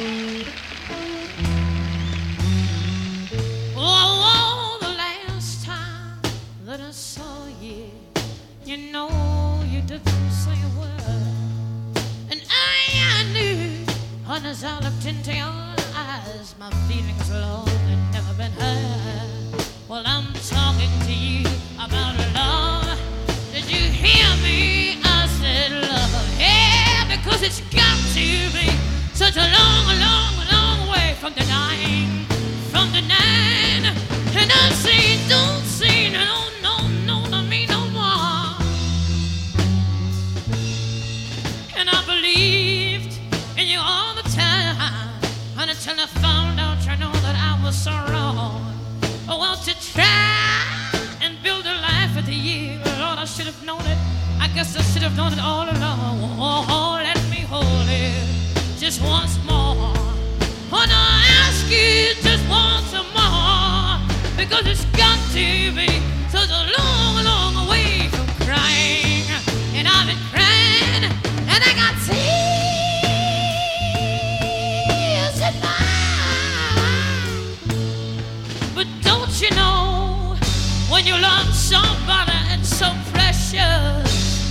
Oh, the last time that I saw you, you know you didn't say a word. And I knew, as I looked into your eyes, my feelings, Lord, had never been hurt. Well, I'm talking to you about love. Did you hear me? I said love. Yeah, because it's got to be such a long, long, long way from denying, from denying. And I say, don't say no, no, no to me no more. And I believed in you all the time, and until I found out, you know, that I was so wrong. Oh, well, to try and build a life with you, Lord, I should have known it. I guess I should have known it all along. Oh, let me hold it just once more. Oh, no, I ask you just once more, because it's got to be such a long, long way from crying. And I've been crying, and I got tears in my eyes. But don't you know, when you love somebody and so precious,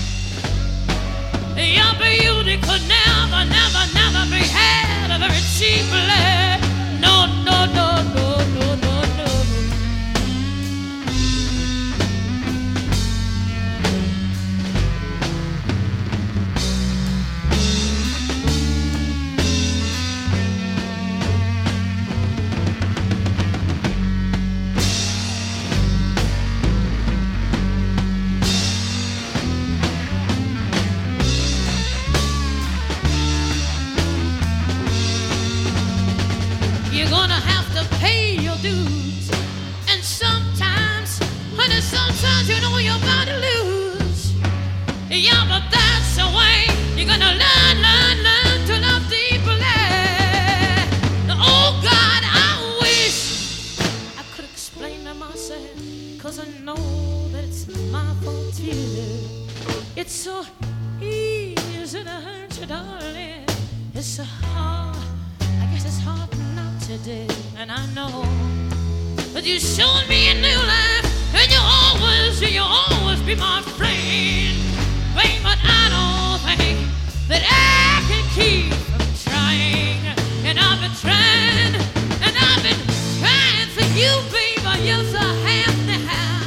your beauty could never, never, never be had very cheaply. No, no, no, no, no, no, no. You're gonna have to pay your dues. And sometimes, honey, sometimes you know you're about to lose. Yeah, but that's the way you're gonna learn, learn, learn to love deeply. Oh God, I wish I could explain to myself, 'cause I know that it's my fault too. It's so easy to hurt you, darling. It's so hard, I guess it's hard not to do. And I know that you showed me a new life, and you'll always be my friend. Babe, but I don't think that I can keep from trying. And I've been trying, and I've been trying for you, babe, but you're so half the half.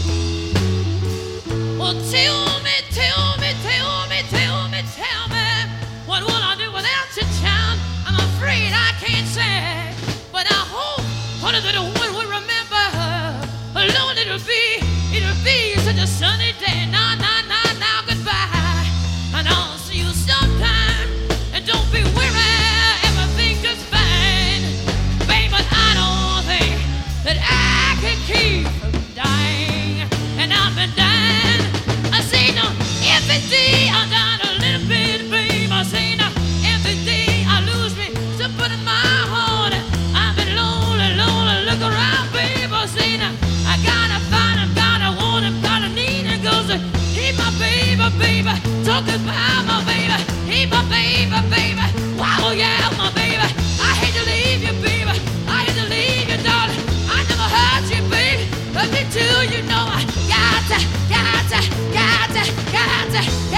Well, tell me, tell me, tell me, tell me, tell me, what will I do without you, child? I'm afraid I can't say, but I hope, honey, that when we remember her, Lord, it'll be such a sunny day. Now, now, now, now, goodbye, and I'll see you sometime. And don't be weary, everything's just fine, babe. But I don't think that I can keep from dying, and I've been dying. I say no, every day I die a little bit, babe. I say no, every day I lose me something in my heart. I've been lonely, lonely, look around, babe. I say no, I gotta find him, gotta want him, gotta need him. Goes he my baby, baby, talking about my baby, he my baby, baby. Wow, yeah, my baby. I hate to leave you, baby, I hate to leave you, darling. I never hurt you, baby, but me too, you know I gotta, gotta, gotta, gotta,